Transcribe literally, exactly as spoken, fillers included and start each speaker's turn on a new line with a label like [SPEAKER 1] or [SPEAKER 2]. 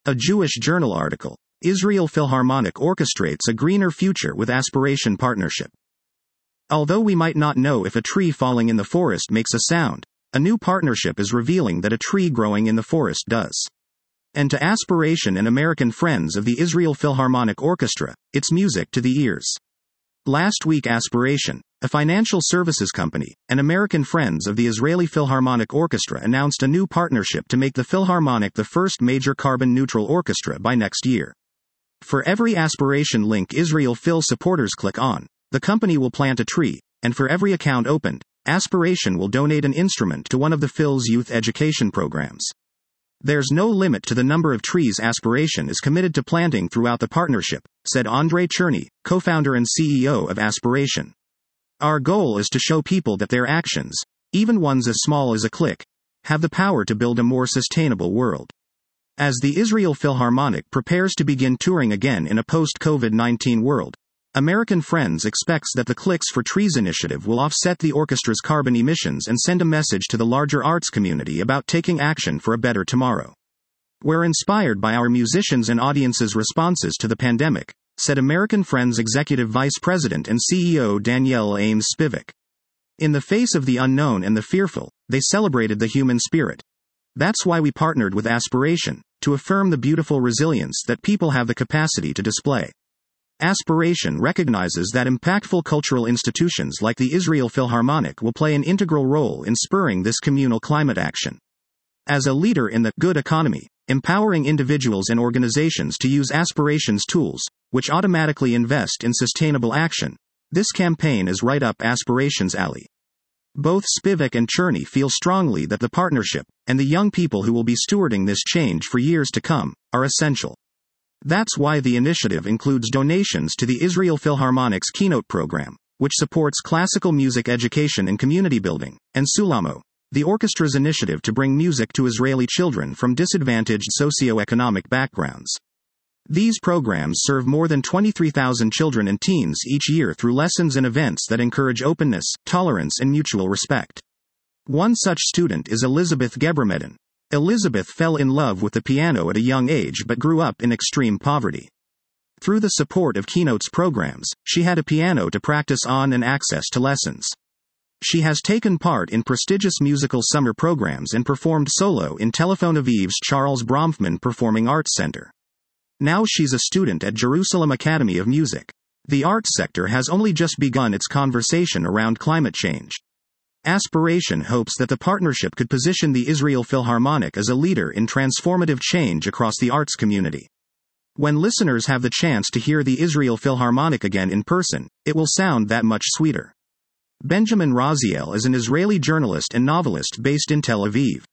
[SPEAKER 1] A Jewish Journal article. Israel Philharmonic orchestrates a greener future with Aspiration partnership. Although we might not know if a tree falling in the forest makes a sound, a new partnership is revealing that a tree growing in the forest does. And to Aspiration and American Friends of the Israel Philharmonic Orchestra, it's music to the ears. Last week Aspiration, a financial services company, and American Friends of the Israeli Philharmonic Orchestra announced a new partnership to make the Philharmonic the first major carbon-neutral orchestra by next year. For every Aspiration link Israel Phil supporters click on, the company will plant a tree, and for every account opened, Aspiration will donate an instrument to one of the Phil's youth education programs. There's no limit to the number of trees Aspiration is committed to planting throughout the partnership, said Andrei Cherny, co-founder and C E O of Aspiration. Our goal is to show people that their actions, even ones as small as a click, have the power to build a more sustainable world. As the Israel Philharmonic prepares to begin touring again in a post-COVID nineteen world, American Friends expects that the Clicks for Trees initiative will offset the orchestra's carbon emissions and send a message to the larger arts community about taking action for a better tomorrow. We're inspired by our musicians' and audience's responses to the pandemic, said American Friends Executive Vice President and C E O Danielle Ames Spivak. In the face of the unknown and the fearful, they celebrated the human spirit. That's why we partnered with Aspiration, to affirm the beautiful resilience that people have the capacity to display. Aspiration recognizes that impactful cultural institutions like the Israel Philharmonic will play an integral role in spurring this communal climate action. As a leader in the good economy, empowering individuals and organizations to use Aspiration's tools, which automatically invest in sustainable action, this campaign is right up Aspiration's alley. Both Spivak and Cherny feel strongly that the partnership, and the young people who will be stewarding this change for years to come, are essential. That's why the initiative includes donations to the Israel Philharmonic's Keynote program, which supports classical music education and community building, and Sulamo, the orchestra's initiative to bring music to Israeli children from disadvantaged socioeconomic backgrounds. These programs serve more than twenty-three thousand children and teens each year through lessons and events that encourage openness, tolerance, and mutual respect. One such student is Elizabeth Gebremedin. Elizabeth fell in love with the piano at a young age but grew up in extreme poverty. Through the support of Keynote's programs, she had a piano to practice on and access to lessons. She has taken part in prestigious musical summer programs and performed solo in Tel Aviv's Charles Bronfman Performing Arts Center. Now she's a student at Jerusalem Academy of Music. The arts sector has only just begun its conversation around climate change. Aspiration hopes that the partnership could position the Israel Philharmonic as a leader in transformative change across the arts community. When listeners have the chance to hear the Israel Philharmonic again in person, it will sound that much sweeter. Benjamin Raziel is an Israeli journalist and novelist based in Tel Aviv.